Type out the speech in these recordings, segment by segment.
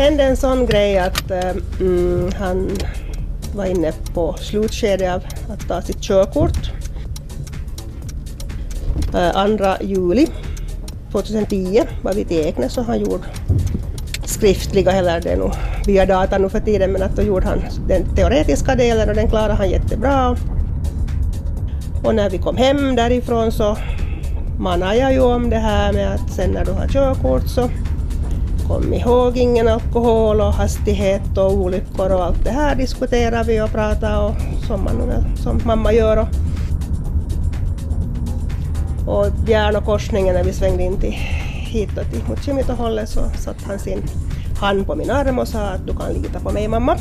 hände en sån grej att han var inne på slutskedet av att ta sitt körkort. 2 juli 2010 var vi till Eknäs och han gjorde skriftliga, eller det är nog via data nu för tiden, men att då gjorde han den teoretiska delen och den klarade han jättebra. Och när vi kom hem därifrån så manade jag ju om det här med att sen när du har körkort så kom ihåg ingen alkohol och hastighet och olyckor och allt det här diskuterar vi och pratar och som mamma gör. Och Järnokorsningen när vi svängde in till hitåt mot Kymitohållet så satt han sin hand på min arm och sa att du kan lita på mig mamma.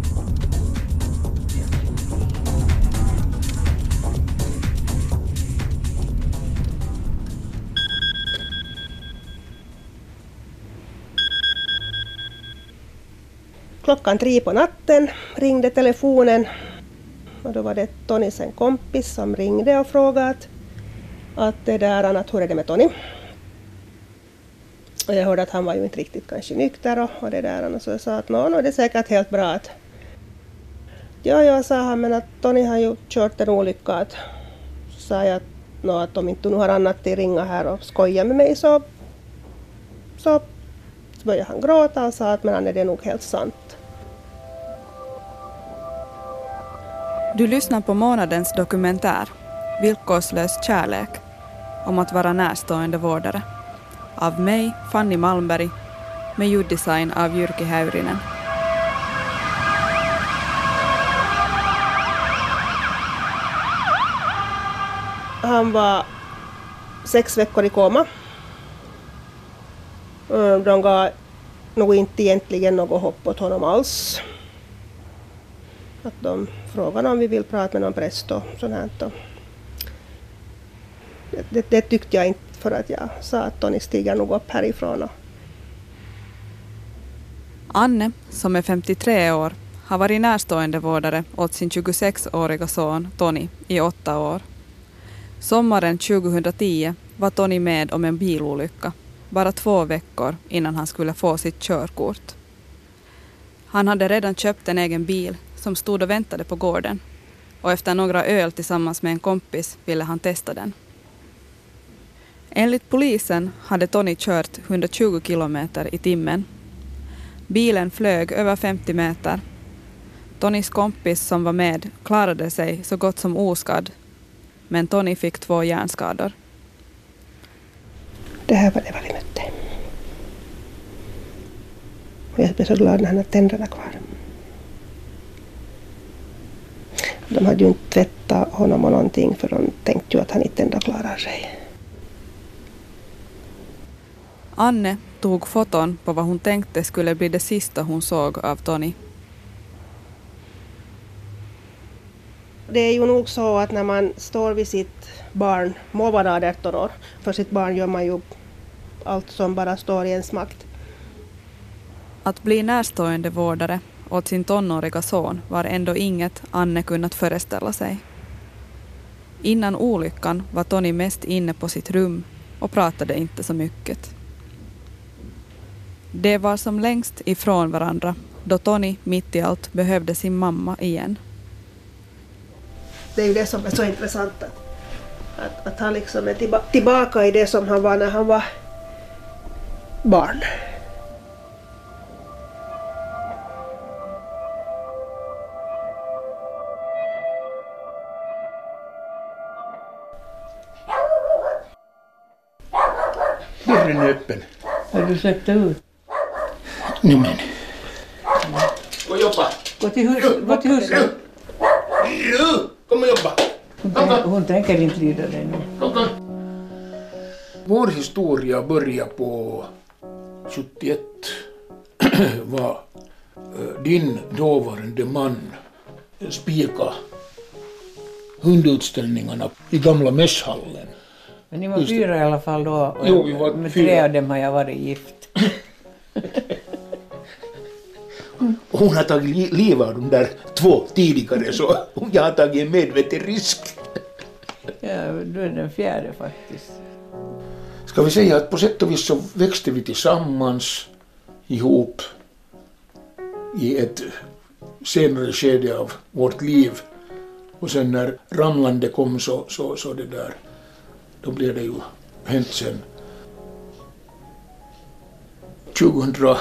Klockan 3 på natten ringde telefonen och då var det Tonys en kompis som ringde och frågade att hur är det med Tony? Och jag hörde att han var ju inte riktigt kanske nykter och det där och så jag sa att nå det är säkert helt bra att ja, sa han, men att Tony har ju kört en olycka att sa jag att om inte du har annat till ringa här och skoja med mig så började han gråta och sa att men det är nog helt sant. Du lyssnar på månadens dokumentär Villkorslös kärlek om att vara närstående vårdare av mig, Fanny Malmberg, med ljuddesign av Jyrki Häyrinen. Han var 6 veckor i koma. De gav nog inte egentligen något hopp åt honom alls. Att de frågade om vi vill prata med någon präst och sånt här. Det tyckte jag inte för att jag sa att Tony stiger nog upp härifrån. Anne, som är 53 år, har varit närstående vårdare åt sin 26-åriga son Tony i 8 år. Sommaren 2010 var Tony med om en bilolycka, bara 2 veckor innan han skulle få sitt körkort. Han hade redan köpt en egen bil som stod och väntade på gården och efter några öl tillsammans med en kompis ville han testa den. Enligt polisen hade Tony kört 120 kilometer i timmen. Bilen flög över 50 meter. Tonys kompis som var med klarade sig så gott som oskadd, men Tony fick 2 hjärnskador. Det här var det vad vi mötte. Och jag blev så glad när han hade tänderna kvar. De hade ju inte tvättat honom och någonting för de tänkte ju att han inte ändå klarar sig. Anne tog foton på vad hon tänkte skulle bli det sista hon såg av Tony. Det är ju nog så att när man står vid sitt barn, må vara 18 år, för sitt barn gör man ju allt som bara står i ens makt. Att bli närstående vårdare åt sin tonåriga son var ändå inget Anne kunnat föreställa sig. Innan olyckan var Tony mest inne på sitt rum och pratade inte så mycket. Det var som längst ifrån varandra då Tony mitt i allt behövde sin mamma igen. Det är ju det som är så intressant att han liksom är tillbaka i det som han var när han var barn. Dörren är öppen. Har du släppt ut? Nej men. Gå och jobba. Gå till huset. Kom och jobba. Hon tänker inte lyda dig nu. Vår historia börjar på 71. Var din dåvarande man spika hundutställningarna i gamla mässhallen. Men ni var 4 i alla fall då. Jo, vi var med 4. 3 av dem har jag varit gift. Hon har tagit livet av de där 2 tidigare så jag har tagit en medveten risk. Ja, du är den 4:e faktiskt. Ska vi säga att på sätt och vis så växte vi tillsammans ihop i ett senare skede av vårt liv. Och sen när ramlande kom så det där, då blev det ju hänt sen. 2003,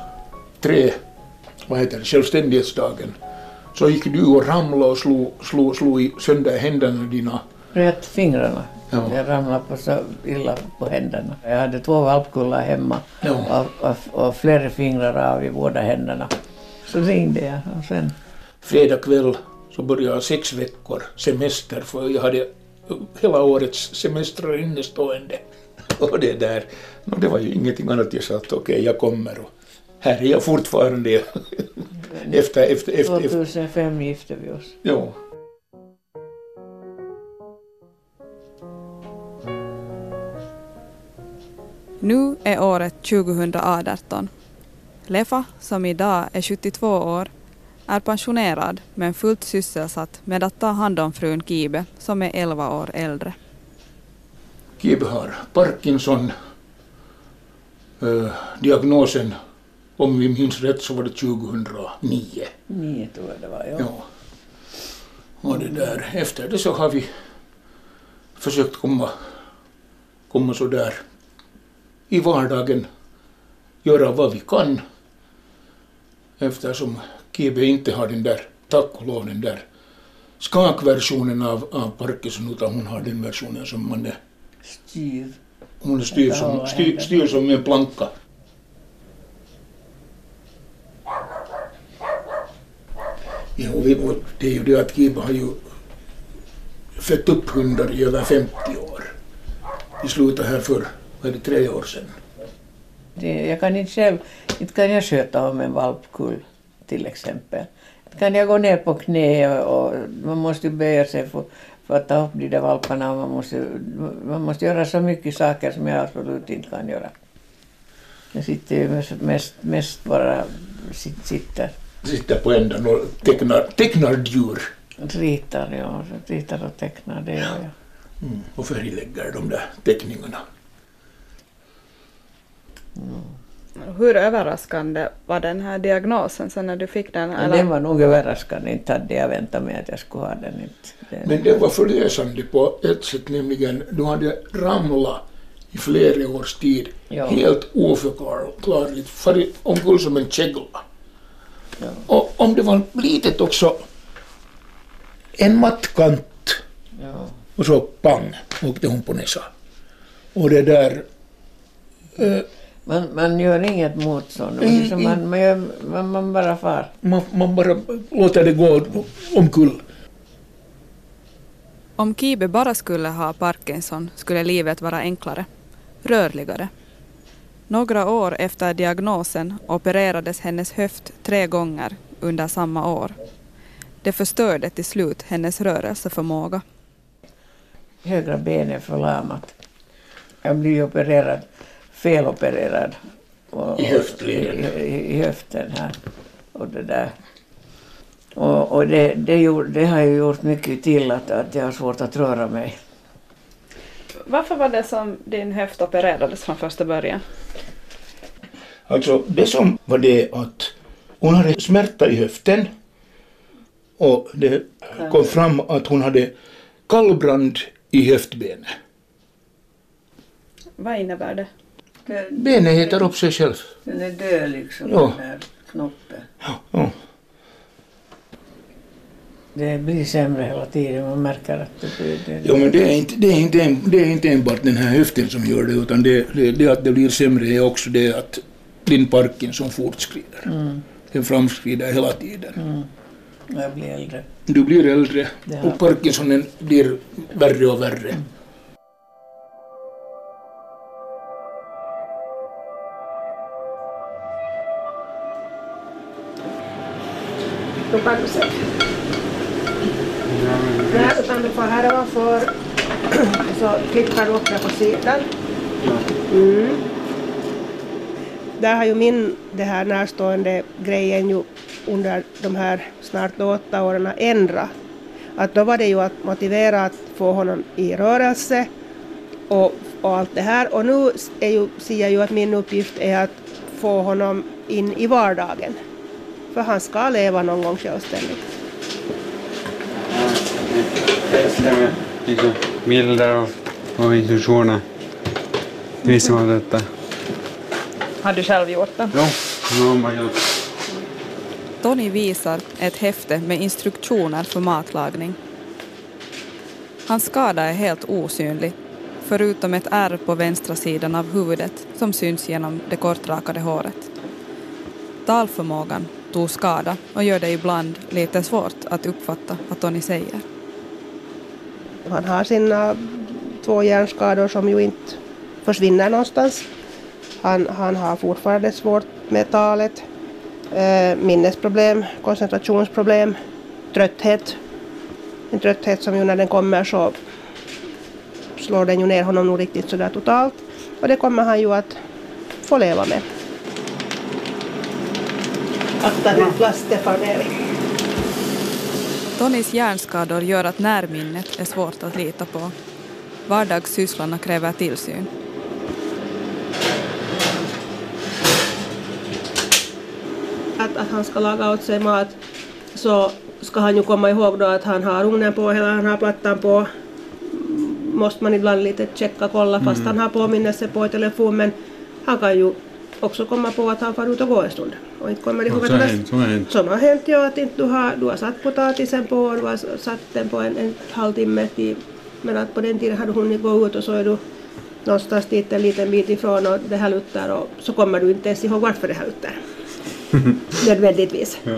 självständighetsdagen, så gick du och ramlade och slog sönder händerna dina. Rätt fingrarna. Ja. Jag ramlade på så illa på händerna. Jag hade 2 valpkullar hemma och flera fingrar av i båda händerna. Så ringde jag och sen... Fredag kväll så började jag 6 veckor semester, för jag hade hela årets semestrar innestående. Och det där, det var ju ingenting annat. Jag sa att okej, jag kommer, och här är jag fortfarande. efter 2005 gifte vi oss. Ja. Nu är året 2018. Lefa, som idag är 72 år, är pensionerad men fullt sysselsatt med att ta hand om frun Kibe, som är 11 år äldre. Kibe har Parkinson. Diagnosen, om vi minns rätt, så var det 2009. 9 tror jag det var, ja. Ja. Och det där, efter det så har vi försökt komma så där i vardagen, göra vad vi kan, eftersom Kibe inte har den där, tack och lov, den där skakversionen av Parkinson, utan hon har den versionen som man är Styr. hon är styr som en planka. Ja, och det är ju det att Kibe har ju fött upp hundar i över 50 år. Vi slutade här för 3 år sedan. Jag kan inte kan jag sköta om en valpkull till exempel. Kan jag gå ner på knä och man måste böja sig för att ta upp de där valparna. Man måste göra så mycket saker som jag absolut inte kan göra. Jag sitter ju mest bara Sitter på ändan och tecknar djur. Ritar och tecknar, det gör jag. Och färglägger de där teckningarna. Hur överraskande var den här diagnosen sen när du fick den? Eller? Den var nog överraskande, inte hade jag väntat mig att jag skulle ha den. Men det var förlösande på ett sätt, nämligen du hade ramlat i flera års tid, ja. Helt oförklarligt, farit omkull som en kägla. Ja. Och om det var litet också, en mattkant, ja. Och så pang, åkte hon på näsa. Och det där... Man gör inget motstånd, man bara far. Man bara låter det gå omkull. Om Kibe bara skulle ha Parkinson skulle livet vara enklare, rörligare. Några år efter diagnosen opererades hennes höft 3 gånger under samma år. Det förstörde till slut hennes rörelseförmåga. Högra benet förlamat. Jag blev felopererad. I höftleden. I höften här. Och det där. Och det har ju gjort mycket till att jag har svårt att röra mig. Varför var det som din höft opererades från första början? Alltså det som var det att hon hade smärta i höften och det kom fram att hon hade kallbrand i höftbenet. Vad innebär det? Benet heter upp sig själv. Den är död liksom, ja. Den där knoppen. Ja. Det blir sämre hela tiden, man märker att det blir... Jo, men det är inte enbart den här höften som gör det, utan det att det blir sämre är också det att din Parkinson fortskrider. Den framskrider hela tiden. Jag blir äldre. Du blir äldre och Parkinsonen blir värre och värre. Då kan du se. Nej, utan du får här ovanför så klickar du upp det på sidan. Där har ju min det här närstående grejen ju under de här snart 8 åren ändrat. Att då var det ju att motivera att få honom i rörelse och allt det här. Och nu ser jag ju att min uppgift är att få honom in i vardagen. För han ska leva någon gång självständigt. Liksom bilder och instruktioner visar man detta. Har du själv gjort det? Ja, det har man gjort. Tony visar ett häfte med instruktioner för matlagning. Hans skada är helt osynlig, förutom ett ärr på vänstra sidan av huvudet som syns genom det kortrakade håret. Talförmågan tog skada och gör det ibland lite svårt att uppfatta vad Tony säger. Han har sina 2 hjärnskador som ju inte försvinner någonstans. Han har fortfarande svårt med talet, minnesproblem, koncentrationsproblem, trötthet. En trötthet som ju när den kommer så slår den ju ner honom nog riktigt sådär totalt. Och det kommer han ju att få leva med. Akta din plast, Stefan Erik. Tonys hjärnskador gör att närminnet är svårt att lita på. Vardagssysslarna kräver tillsyn. Att han ska laga åt sig mat så ska han ju komma ihåg då att han har ugnen på eller han har plattan på. Måste man ibland lite checka, kolla fast han har påminnelse på telefon, men han kan ju också komma på att han får ut och gå en stund. Och inte kommer ihåg att som har hänt ja, att inte du har satt potatisen på och du har satt den på en halvtimme till, men att på den tiden hade hon gå ut och så är du någonstans dit en liten bit ifrån och det här luttar och så kommer du inte ens ihåg varför det här luttar. Nödvändigtvis. Ja.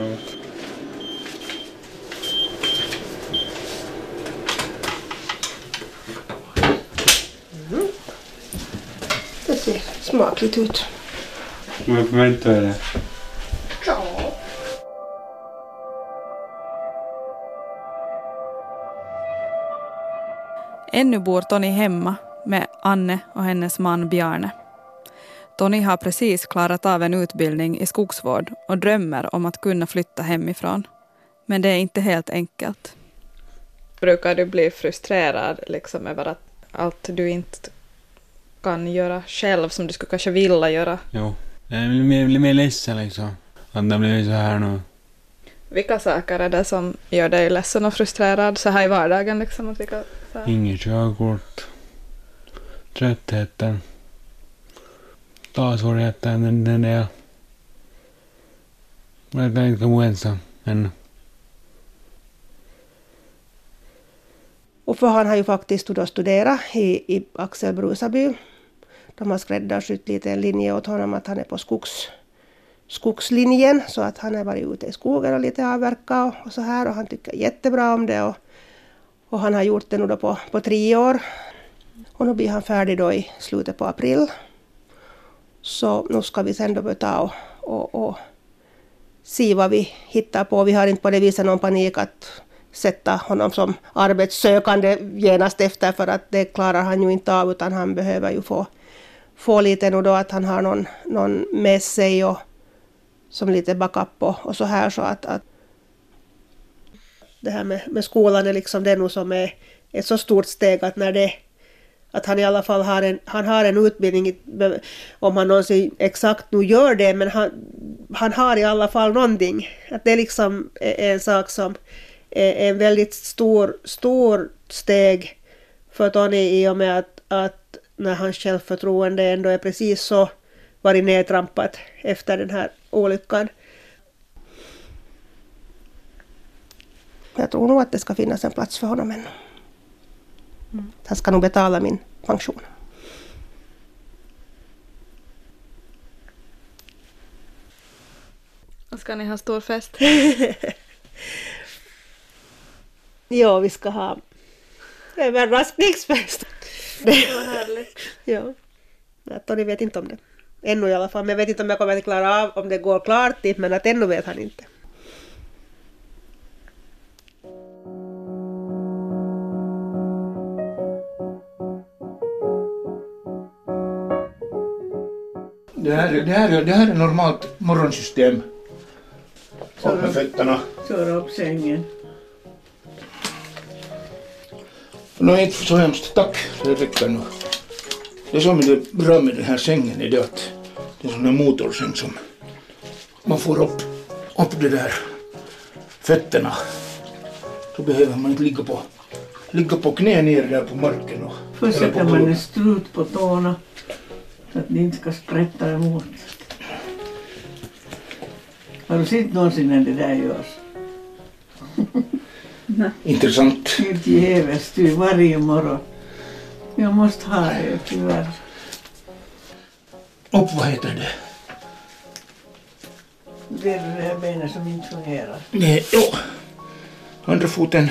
Det ser smakligt ut. Men vänta är det. Ja. Ännu bor Tony hemma med Anne och hennes man Bjarne. Tony har precis klarat av en utbildning i skogsvård och drömmer om att kunna flytta hemifrån. Men det är inte helt enkelt. Brukar du bli frustrerad liksom över att allt du inte kan göra själv som du skulle kanske vilja göra? Jo, jag blir mer ledsen liksom. Att det blir så här nu. Vilka saker är det som gör dig ledsen och frustrerad så här i vardagen liksom? Att vilka, så här? Inget körkort. Tröttheten. Talsvårigheten, den är... Jag kan inte komma ensam ännu. Och för han har ju faktiskt studerat i Axel Brusaby. De har skräddarsytt lite en linje åt honom att han är på skogslinjen. Så att han har varit ute i skogen och lite avverkat och så här. Och han tycker jättebra om det. Och han har gjort det nu då på 3 år. Och nu blir han färdig då i slutet på april. Så nu ska vi sen då börja och se vad vi hittar på. Vi har inte på det viset någon panik att sätta honom som arbetssökande genast efter för att det klarar han ju inte av utan han behöver ju få lite nu då att han har någon med sig och som lite backup och så här så att det här med skolan är liksom det nu som är ett så stort steg att när det att han i alla fall har en utbildning, om han någonsin exakt nu gör det, men han har i alla fall någonting. Att det liksom är en sak som är en väldigt stor steg för Tony i och med att när hans självförtroende ändå är precis så varit nedtrampat efter den här olyckan. Jag tror nog att det ska finnas en plats för honom ännu. Han ska nog betala min pension. Och ska ni ha stor fest? Ja, vi ska ha en överraskningsfest. Det var härligt. Ja. Tony vet inte om det. Ännu i alla fall. Men jag vet inte om jag kommer att klara av om det går klart dit, men att ännu vet han inte. Det här är normalt morgonsystem. Upp med fötterna. Köra upp sängen. Nu är inte så hemskt. Tack, det räcker nu. Det som är bra med den här sängen är det att det är en sån här motorsäng som man får upp upp det där fötterna så behöver man inte ligga på knä ner där på marken. Och först sätter man en strut på tårna så att de inte ska sprätta emot. Har du sett någonsin när det där görs? Intressant. Helt jävligt varje morgon. Jag måste ha det tyvärr. Och vad heter det? Det är det här benet som inte fungerar. Nej, jo. Andra foten.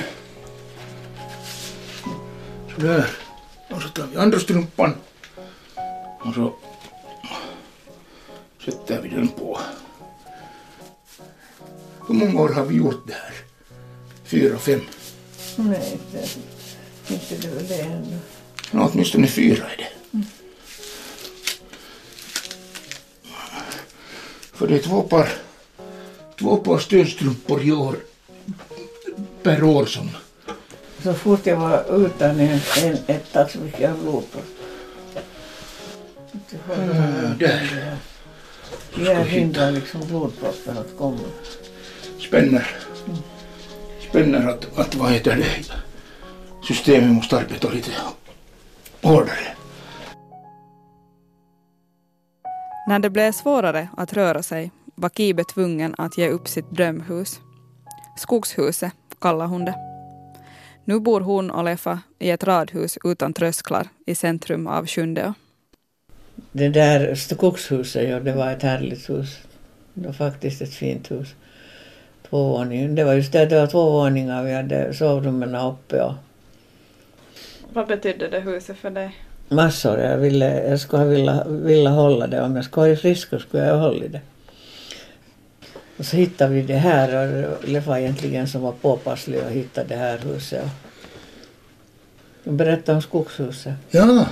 Sådär. Och så tar vi andra strumpan. Och så sätter vi den på. Hur många år har vi gjort det här? 4, 5? Nej, inte det väl det ändå. Ja, åtminstone 4 är det. För det är två par stödstrumpor i år per år som. Så fort jag var utan ett tag så fick jag blodpropp. Där. Jag hindrar liksom blodproppen att komma. Spänner att vad heter det? Systemet måste arbeta lite hårdare. När det blev svårare att röra sig var Kibe tvungen att ge upp sitt drömhus. Skogshuset kallar hon det. Nu bor hon och Lefa i ett radhus utan trösklar i centrum av Sjundeå. Det där skogshuset, ja, det var ett härligt hus. Det var faktiskt ett fint hus. 2 våningar. Det var just det var 2 våningar. Vi hade sovrummen uppe. Och Vad betydde det huset för dig? massor. Jag skulle vilja hålla det. Om jag skulle vara frisk så skulle jag hålla det. Och så hittade vi det här. Och det var egentligen som var påpasslig att hitta det här huset. Och berätta om skogshuset. Ja.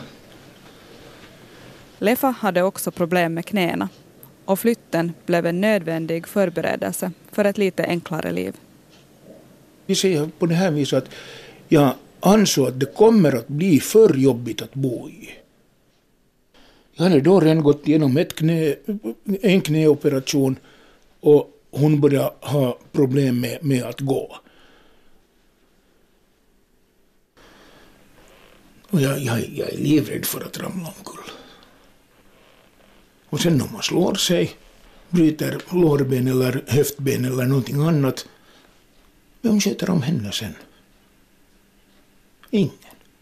Lefa hade också problem med knäna. Och flytten blev en nödvändig förberedelse för ett lite enklare liv. Vi säger på det här viset att jag ansåg att det kommer att bli för jobbigt att bo i. Jag hade då redan gått igenom en knäoperation och hon började ha problem med att gå. Och jag är livrädd för att ramla omkull. Och sen om man slår sig, bryter lårben eller höftben eller någonting annat, vem sköter om henne sen? Ingen.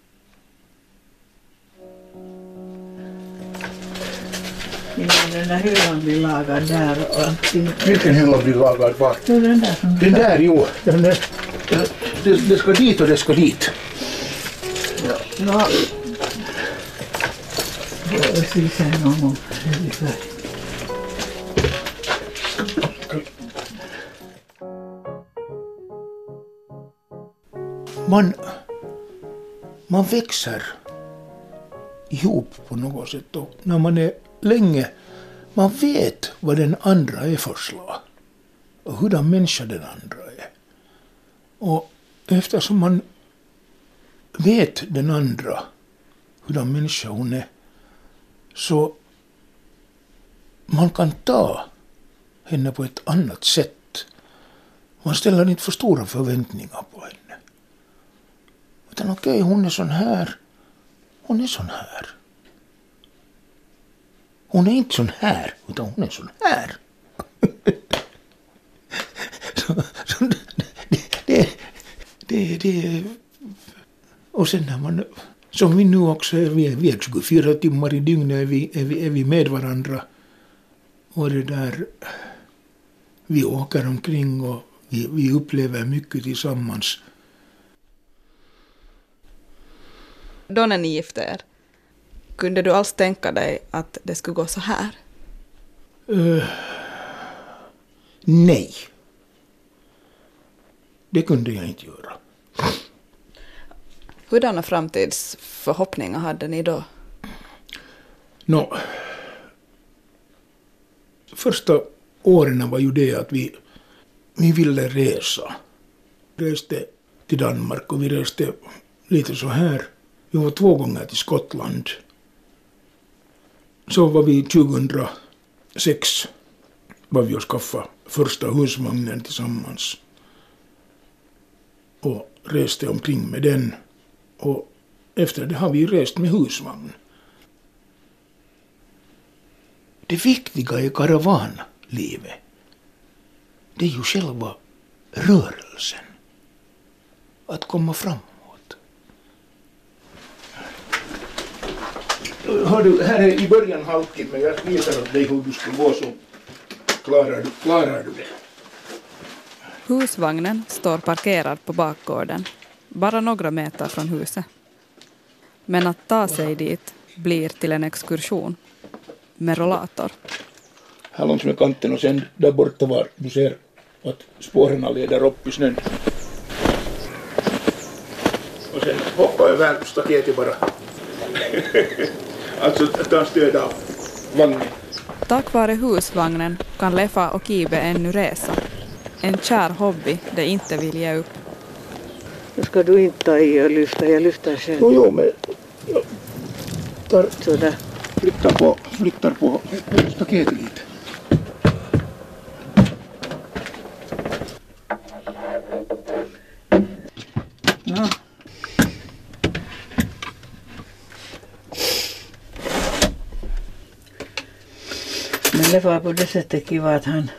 Den där hyllan blir lagad där och allting. Vilken hylla blir lagad var? Den där som Den där, jo. Det ska dit och det ska dit. Ja. Jag ska säga någon gång. Man växer ihop på något sätt. Och när man är länge, man vet vad den andra är för slag. Och hurdan människa den andra är. Och eftersom man vet den andra, hurdan människa hon är, så man kan ta henne på ett annat sätt. Man ställer inte för stora förväntningar på henne. Utan okej, hon är sån här. Hon är sån här. Hon är inte sån här, utan hon är sån här. det. Och sen när man, som vi nu också är, vi är 24 timmar i dygnet är vi med varandra. Och det där, vi åker omkring och vi upplever mycket tillsammans. Då när ni gifte er, kunde du alls tänka dig att det skulle gå så här? Nej. Det kunde jag inte göra. Hurdana framtidsförhoppningar hade ni då? Första åren var ju det att vi ville resa. Reste till Danmark och vi reste lite så här. Vi var 2 gånger till Skottland. Så var vi 2006 var vi och skaffa första husvagnen tillsammans. Och reste omkring med den. Och efter det har vi rest med husvagn. Det viktiga i karavanlivet, det är ju själva rörelsen. Att komma framåt. Hör du, här är i början halkigt, men jag visar åt dig hur du ska gå så klarar du det. Husvagnen står parkerad på bakgården, bara några meter från huset. Men att ta sig dit blir till en exkursion med rollator. Här långs med kanten och sen där borta var du ser att spåren leder upp i snön. Och sen hoppa över staketet bara. Alltså ta stöd av vagnen. Tack vare husvagnen kan Leffa och Kibe ännu resa. En kär hobby de inte vill ge upp. Nu ska du inte ta i och lyfta, jag lyfter själv. Jo, men jag tar, Sådär. flyttar på staketet lite. Ja. Men det var på det sättet kiva att han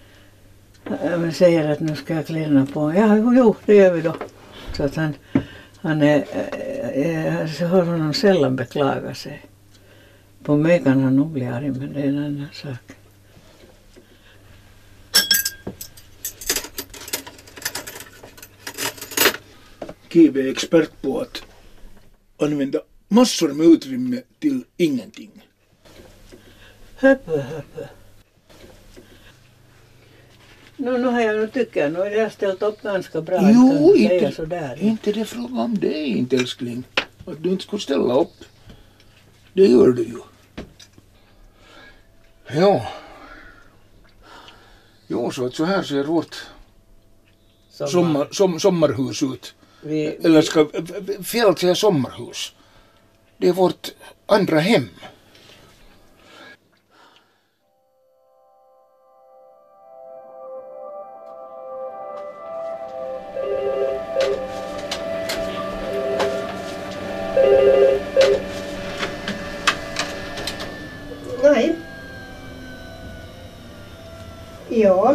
säger att nu ska jag kläderna på. Ja, jo, det gör vi då. Så att han så har honom sällan beklagat sig. På mig kan han nog bli arg, men det är en annan sak. Kibe är expert på att använda massor med utrymme till ingenting. Höpö. Nu har jag nog tycker nu är det ställt upp ganska bra. Jo, inte det fråga om det, inte älskling. Att du inte skulle ställa upp. Det gör du ju. Ja. Jo, så här ser vårt sommarhus ut. Eller ska fel säga sommarhus. Det är vårt andra hem. Nej. Ja.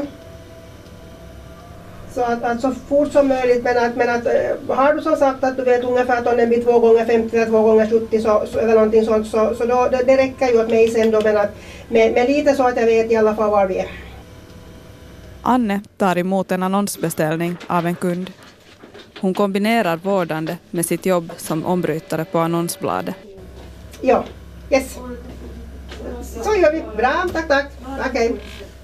Så att så fort som möjligt, men att har du så sagt att du vet ungefär att om den blir 2 gånger 50 eller 2 gånger 70 så, eller någonting sånt, så då, det räcker ju åt mig sen då, men att med lite så att jag vet i alla fall var vi är. Anne tar emot en annonsbeställning av en kund. Hon kombinerar vårdande med sitt jobb som ombrytare på annonsbladet. Ja, yes. Så gör vi. Bra, tack. Okej.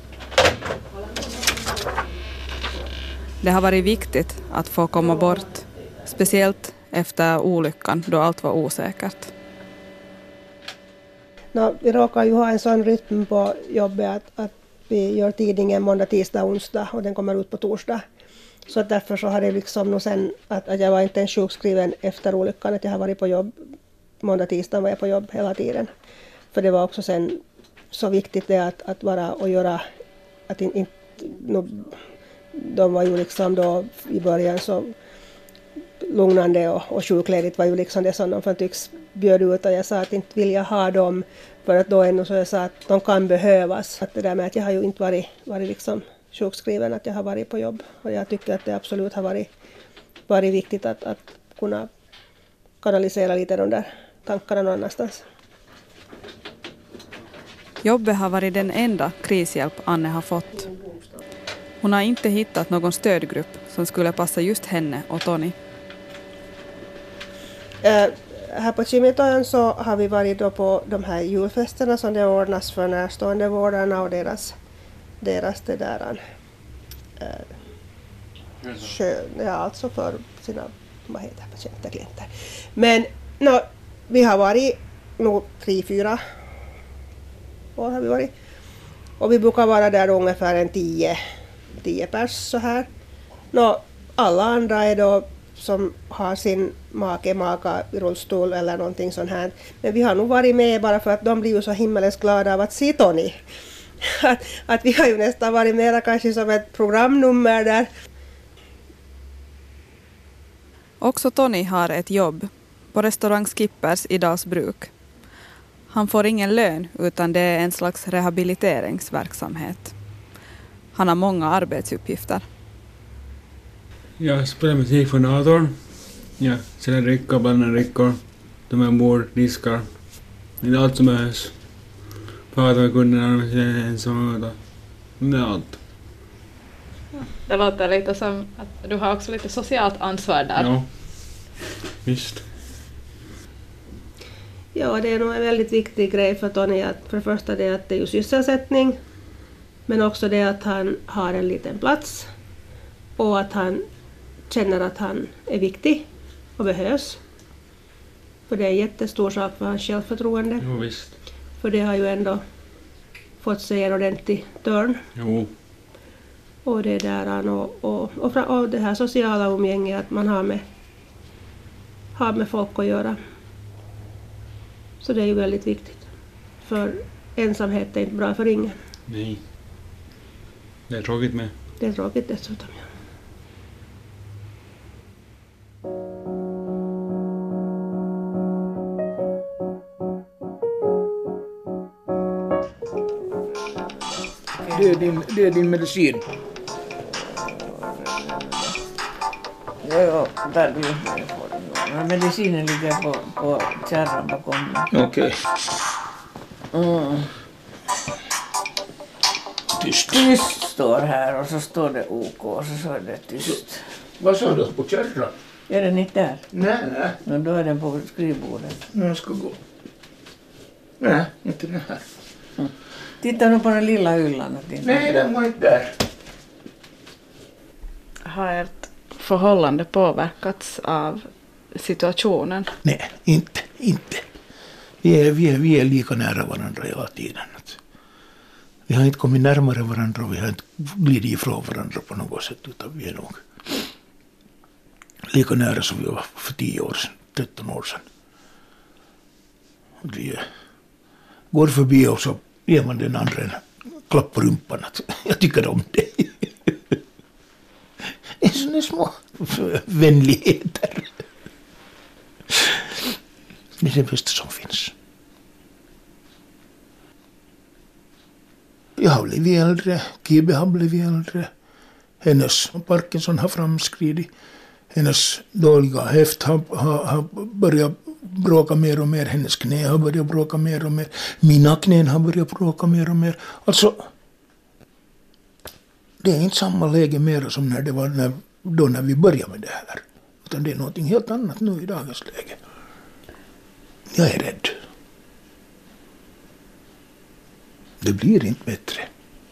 Det har varit viktigt att få komma bort, speciellt efter olyckan då allt var osäkert. Vi råkar ju ha en sån rytm på jobbet att vi gör tidningen måndag, tisdag, onsdag och den kommer ut på torsdag. Så att därför så har det liksom nog sen att jag var inte ens sjukskriven efter olyckan, att jag har varit på jobb. Måndag, tisdag var jag på jobb hela tiden. För det var också sen så viktigt det att vara och göra att inte de var ju liksom då i början så lugnande och sjukledigt var ju liksom det som de från tycks bjöd ut, och jag sa att inte vill jag ha dem för att då ändå så jag sa att de kan behövas. Att det där med att jag har ju inte varit liksom sjukskriven, att jag har varit på jobb, och jag tycker att det absolut har varit viktigt att kunna kanalisera lite de där tankarna någon annanstans. Jobbet har varit den enda krishjälp Anne har fått. Hon har inte hittat någon stödgrupp som skulle passa just henne och Toni. Här på Kimitoön så har vi varit då på de här julfesterna som det ordnas för närstående vårdarna och deras det där alltså för sina patienter, klienter. Men vi har varit nog 3-4 år har vi varit. Och vi brukar vara där ungefär en 10 pers så här. Alla andra är då som har sin maka i rullstol eller någonting sånt här. Men vi har nog varit med bara för att de blir ju så himmelens glada av att se Toni. att vi har ju nästan varit mera kanske som ett programnummer där. Också Tony har ett jobb på restaurang Skippers i Dalsbruk. Han får ingen lön utan det är en slags rehabiliteringsverksamhet. Han har många arbetsuppgifter. Jag spelar musik för datorn. Jag säljer drickor, blandar drickor. De här bord, diskar. Det är allt som behövs. Prata med kunderna, en sån. Det är allt. Det låter lite som att du har också lite socialt ansvar där. Ja, visst. Ja, det är nog en väldigt viktig grej för Tony att för det första det att det är ju sysselsättning, men också det att han har en liten plats och att han känner att han är viktig och behövs. För det är en jättestor sak för hans självförtroende. Jo, visst. För det har ju ändå fått sig en ordentlig törn. Jo. Och det där och det här sociala umgänget att man har med folk att göra. Så det är ju väldigt viktigt. För ensamhet är inte bra för ingen. Nej. Det är tråkigt med. Det är tråkigt dessutom, ja. Det är din medicin. Jo, där du. Men medicinen ligger på kärran bakom mig. Okej. Tyst. Tyst står här och så står det OK och så är det tyst. Vad sa du på kärran? Är den inte där? Nej. No, då är den på skrivbordet. Jag ska gå. Nej, inte den här. Titta nu på den lilla hyllan. Nej, den var inte där. Har ert förhållande påverkats av situationen? Nej, inte. Vi är lika nära varandra hela tiden. Vi har inte kommit närmare varandra och vi har inte glidit ifrån varandra på något sätt, utan vi är nog lika nära som vi var för 10 år sedan, 13 år sedan. Vi går förbi och så ger man den andra en klapp på rumpan att jag tycker om dig. Det är sådana små vänligheter. Det är det bästa som finns. Jag har blivit äldre, Kibe har blivit äldre. Hennes Parkinson har framskridit. Hennes dåliga höft har börjat bråka mer och mer. Hennes knä har börjat bråka mer och mer. Mina knän har börjat bråka mer och mer. Alltså, det är inte samma läge mer som när det var när vi började med det här. Utan det är något helt annat nu i dagens läge. Jag är rädd. Det blir inte bättre.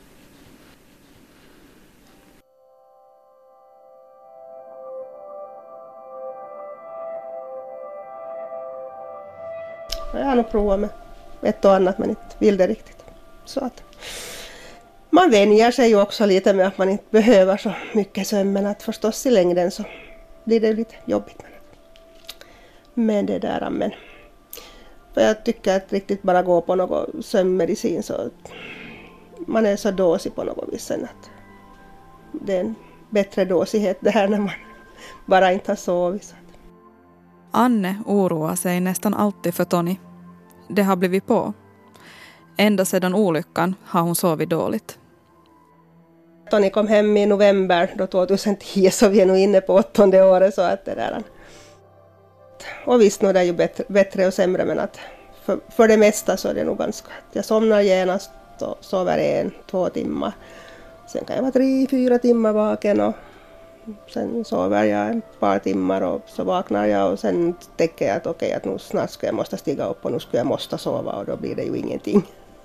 Jag har nog provat med ett och annat men inte vill det riktigt. Så att man vänjer sig ju också lite med att man inte behöver så mycket sömn, men att förstås i längden så blir det lite jobbigt. Men det där, men för jag tycker att riktigt bara gå på någon sömnmedicin så man är så dåsig på något vis sen att det är en bättre dåsighet där när man bara inte har sovit. Anne oroar sig nästan alltid för Tony. Det har blivit på. Ända sedan olyckan har hon sovit dåligt. Tony kom hem i november då 2010, så vi är nog inne på 8:e året. Så att det där. Och visst, nu är det ju bättre och sämre, men att för det mesta så är det nog ganska. Jag somnar genast och sover 1-2 timmar. Sen kan jag vara 3-4 timmar vaken och sen sover jag ett par timmar och så vaknar jag och sen tänker jag att okej, att nu snart ska jag måste stiga upp och nu ska jag måste sova och då blir det ju ingenting.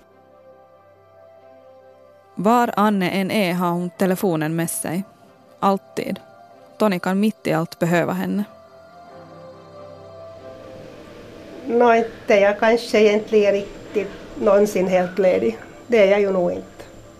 Var Anne än är har hon telefonen med sig. Alltid. Tony kan mitt i allt behöva henne. Nå, inte jag kanske egentligen riktigt någonsin helt ledig. Det är jag ju nog inte.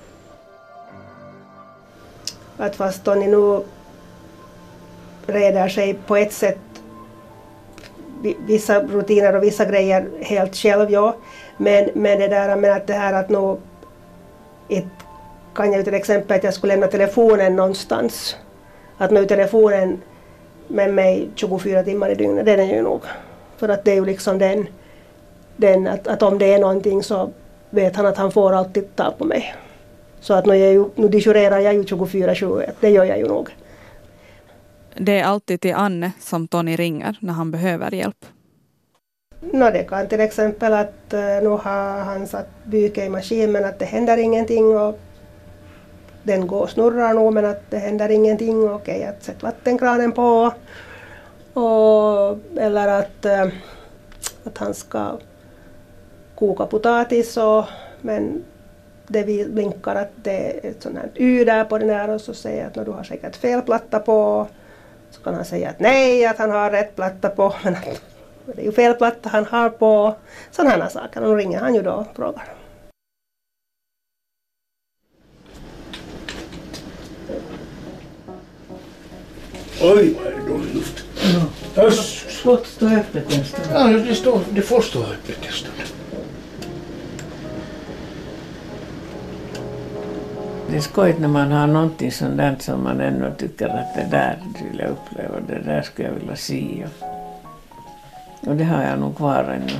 Att fast Tony nu reder sig på ett sätt vissa rutiner och vissa grejer helt själv, ja. Men det där med att det här att nu kan jag ju till exempel att jag skulle lämna telefonen någonstans. Att nu telefonen med mig 24 timmar i dygnet, det är den ju nog. För att det är ju liksom den att om det är någonting så vet han att han får alltid ta på mig. Så att nu dejurerar jag ju 24/7, det gör jag ju nog. Det är alltid till Anne som Tony ringer när han behöver hjälp. Det kan till exempel att nu har han satt byke i maskin men att det händer ingenting och den går och snurrar nog men att det händer ingenting. Okej, att sätta vattenkranen på. Eller att han ska koka potatis men det blinkar att det är ett sånt här Y där på den där och så säger att du har säkert fel platta på. Så kan han säga att nej, att han har rätt platta på men att det är ju fel platta han har på. Sådana saker. Och då ringer han ju då och frågar. Oj, vad är det dålig luft. Ja. Låt stå öppet en stund. Ja, det får stå öppet en stund. Det är skojigt när man har någonting sånt där som man ändå tycker att det där vill jag uppleva, det där skulle jag vilja se. Och det har jag nog kvar ännu.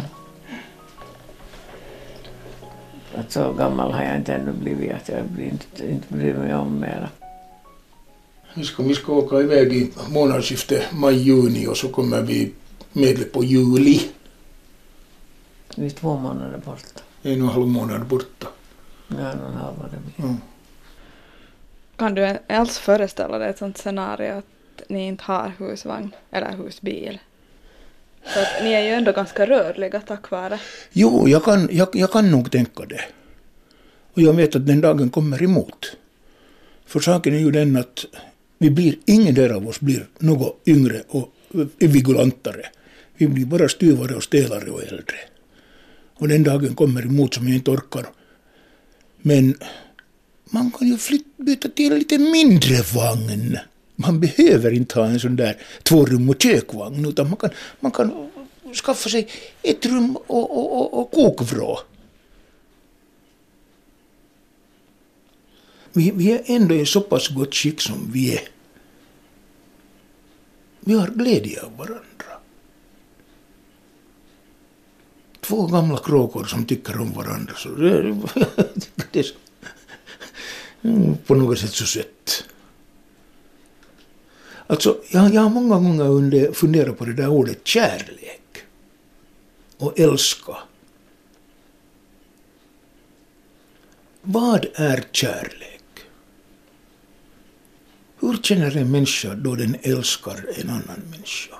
Att så gammal har jag inte ännu blivit att jag inte bryr mig om mera. Vi ska åka iväg i månadsskiftet maj-juni och så kommer vi med på juli. Vi är 2 månader borta. 1,5 månad borta. Ja, 1,5 det blir. Mm. Kan du alls föreställa dig ett sånt scenario att ni inte har husvagn eller husbil? Så att ni är ju ändå ganska rörliga tack vare. Jo, jag kan nog tänka det. Och jag vet att den dagen kommer emot. För saken är ju den att ingen där av oss blir något yngre och vigulantare. Vi blir bara styvare och stelare och äldre. Och den dagen kommer emot som jag inte orkar. Men man kan ju byta till en lite mindre vagn. Man behöver inte ha en sån där 2-rum och kökvagn utan man kan skaffa sig ett rum och kokvrå. Vi är ändå i så pass gott skick som vi är. Vi har glädje av varandra. 2 gamla kråkor som tycker om varandra. Så det är på något sätt så sött. Alltså, jag har många gånger funderat på det där ordet kärlek. Och älska. Vad är kärlek? Hur känner en människa då den älskar en annan människa?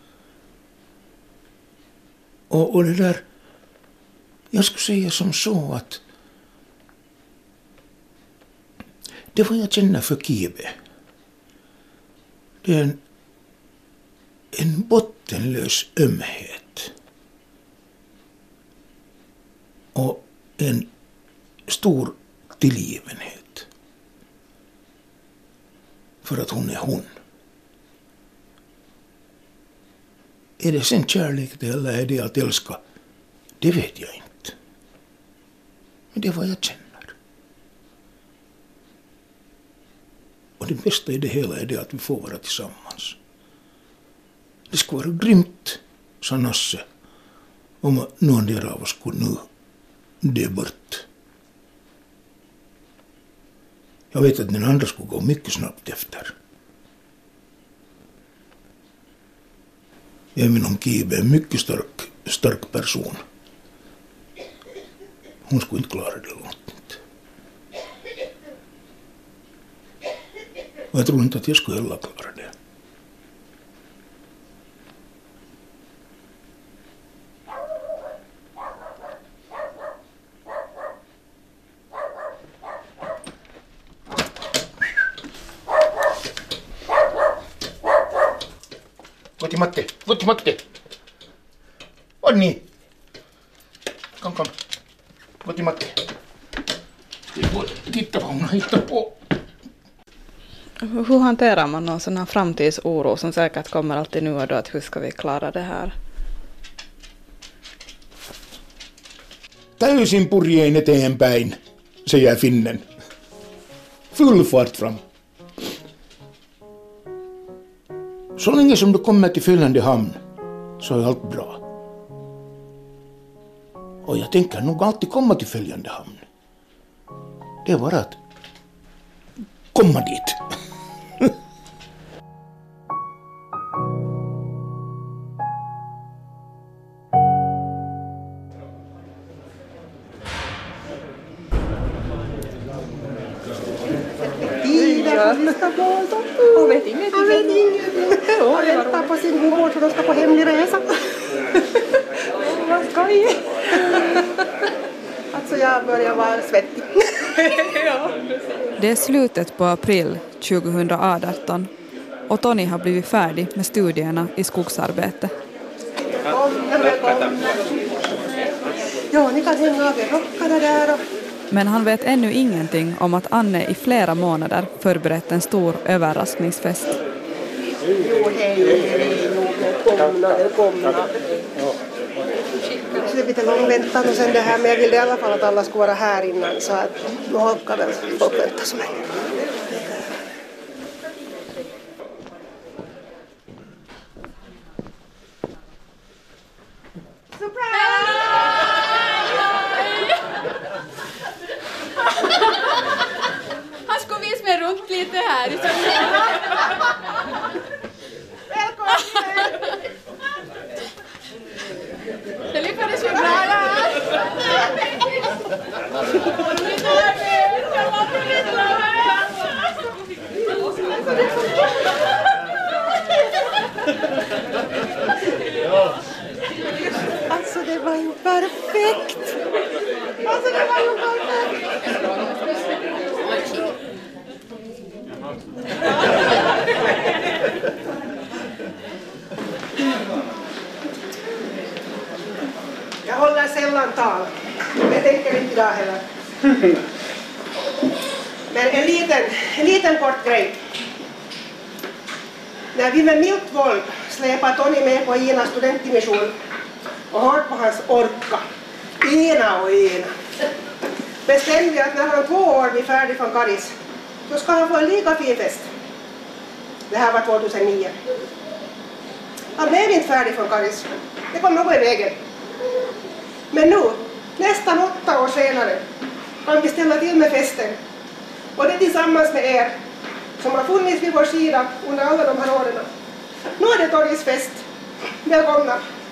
Och det där, jag skulle säga som så att det vad jag känner för Kibe, det är en bottenlös ömhet och en stor tillgivenhet för att hon är hon. Är det sen kärlek eller är det att älska? Det vet jag inte. Men det är vad jag känner. Och det bästa i det hela är det att vi får vara tillsammans. Det skulle vara grymt, sa Nasse, om någon del av oss skulle nu dö bort. Jag vet att den andra skulle gå mycket snabbt efter. Även om Kibe är en mycket stark person. Hon skulle inte klara det långt. Och jag tror inte att jag skulle heller klara det. Gå till matte. Onni. Kom. Gå till matte. Titta vad hon har hittat på. Hur hanterar man någon sån här framtidsoro som säkert kommer alltid nu och då, att hur ska vi klara det här? Täysin purjein eteenpäin. säger finnen. Full fart fram. Så länge som du kommer till följande hamn så är allt bra. Och jag tänker nog alltid komma till följande hamn. Det är bara att komma dit. Jag vet ingenting. Han väntar på sin humor så de ska på hemlig resa. Vad skoj. Alltså jag börjar vara svettig. Ja. Det är slutet på april 2018 och Toni har blivit färdig med studierna i skogsarbete. Ja, ni kan hänga av er rockarna där. Men han vet ännu ingenting om att Anne i flera månader förberett en stor överraskningsfest. Jo, hej, välkomna. Det blir lite lång väntan och sen det här, men jag vill i alla fall att alla ska vara här innan så att nu orkar väl folk vänta så länge. Han skulle visa mig runt lite här. Det lyckades ju bra här. Alltså det var ju perfekt. Jag håller sällan tal. Jag tänker inte idag heller. Men en liten kort grej. När vi med milt våld släpar Toni med på Inas studentdimission och hört på hans orka, ena, bestämde vi att när han 2 år blir färdig från Karis så ska han få en lika fin fest. Det här var 2009. Han blev inte färdig från Karis. Det kom något i vägen. Men nu, nästan 8 år senare, kan vi ställa till med festen. Och det tillsammans med er som har funnits vid vår sida under alla de här åren. Nu är det Tonis fest. Välkomna!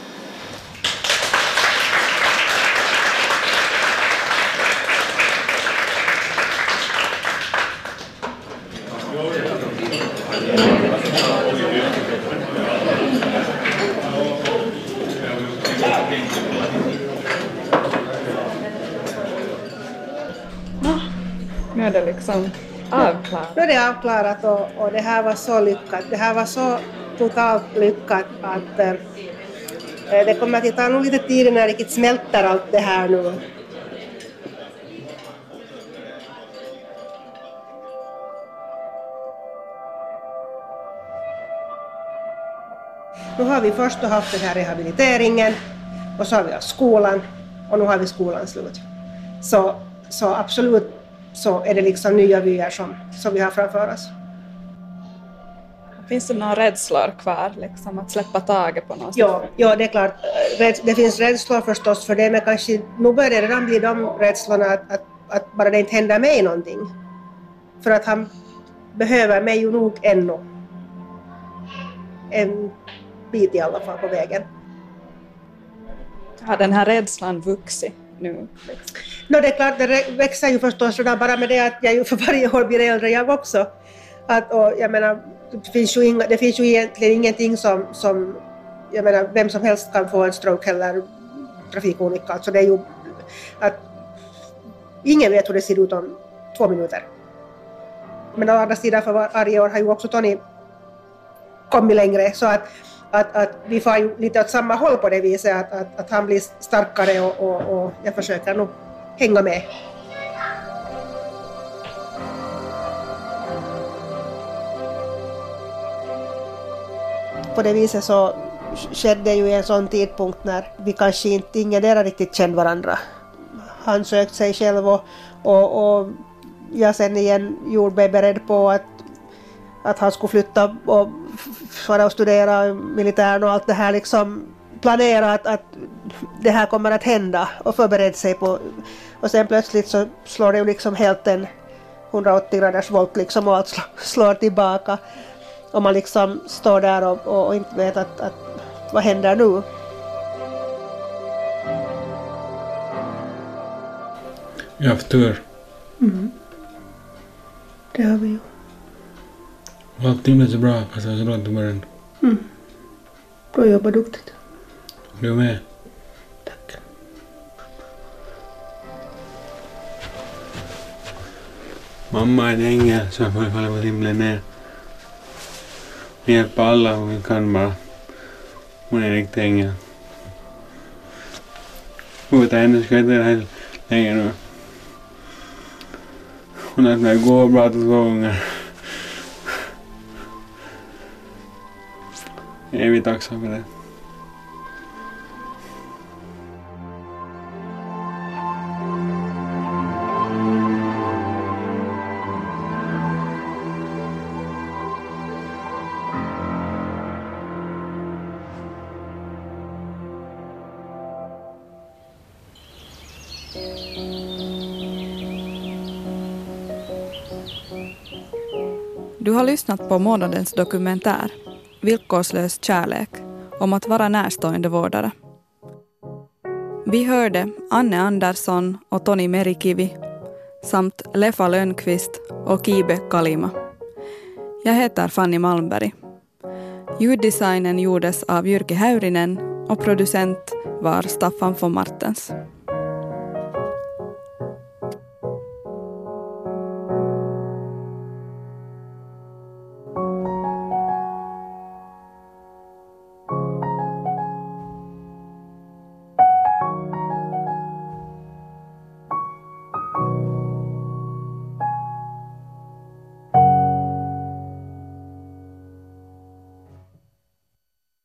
Nu är det liksom avklarat. Nu är det avklarat och det här var så lyckat. Det här var så totalt lyckat att det kommer att ta nog lite tid när det smälter allt det här nu. Nu har vi först haft den här rehabiliteringen och så har vi haft skolan och nu har vi skolans slut. Så absolut så är det liksom nya vyer som vi har framför oss. Finns det några rädslor kvar, liksom, att släppa taget på något sätt? Ja, det är klart. Det finns rädslor förstås för det, men kanske nu börjar det redan bli de rädslorna att bara det inte händer mig någonting. För att han behöver mig ju nog ännu. En bit i alla fall på vägen. Har den här rädslan vuxit nu? Det är klart, det växer ju förstås redan bara med det att jag ju för varje år blir äldre jag också. Och jag menar, det finns ju egentligen ingenting som jag menar, vem som helst kan få en stroke eller trafikolycka. Alltså det är ju att ingen vet hur det ser ut om 2 minuter. Men å andra sidan för varje år har ju också Toni kommit längre så att vi får ju lite åt samma håll på det viset att han blir starkare och jag försöker nog hänga med. På det viset så skedde ju en sån tidpunkt när vi kanske inte ingendera riktigt kände varandra. han sökt sig själv och jag sen igen gjorde mig beredd på att han skulle flytta och fara och studera militären och allt det här liksom planera att det här kommer att hända och förbereda sig på, och sen plötsligt så slår det ju liksom helt en 180 graders volt liksom och allt slår tillbaka och man liksom står där och inte vet att vad händer nu. Jag har haft tur. Det har vi ju. Allting blev så bra fast det var så bra till början. Bra jobbat, duktigt. Du med. Tack. Mamma är en ängel som får falla på himlen ner. Hon hjälper alla om vi kan bara. Hon är en riktig ängel. Utan henne ska jag inte här länge nu. Hon har låtit mig gå bra 2 gånger. Jag är tacksam för det. Du har lyssnat på månadens dokumentär Villkorslös kärlek om att vara närstående vårdare. Vi hörde Anne Andersson och Toni Merikivi samt Leffa Lönnqvist och Kibe Kalima. Jag heter Fanny Malmberg. Ljuddesignen gjordes av Jyrki Häyrinen och producent var Staffan von Martens.